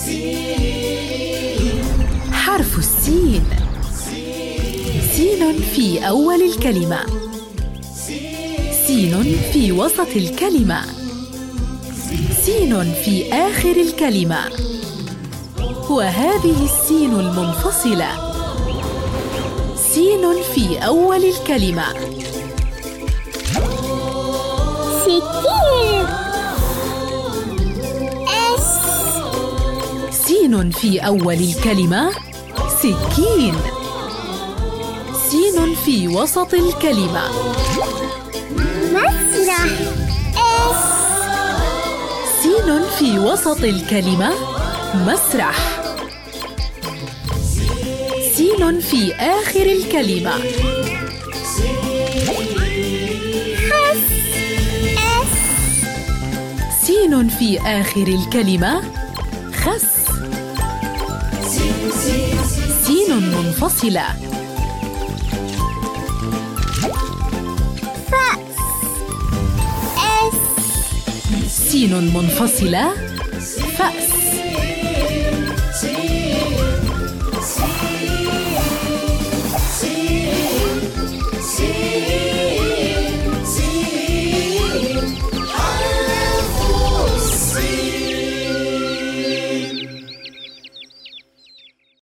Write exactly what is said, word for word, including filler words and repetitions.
حرف السين. سين في أول الكلمة، سين في وسط الكلمة، سين في آخر الكلمة، وهذه السين المنفصلة. سين في أول الكلمة. سكين. اس. سين في أول الكلمة. سكين. سين في وسط الكلمة. مسرح. اس. سين في وسط الكلمة. مسرح. سين في آخر الكلمة. خس. اس. سين في آخر الكلمة. خس. سين منفصلة. فأس. اس. سين منفصلة. فأس.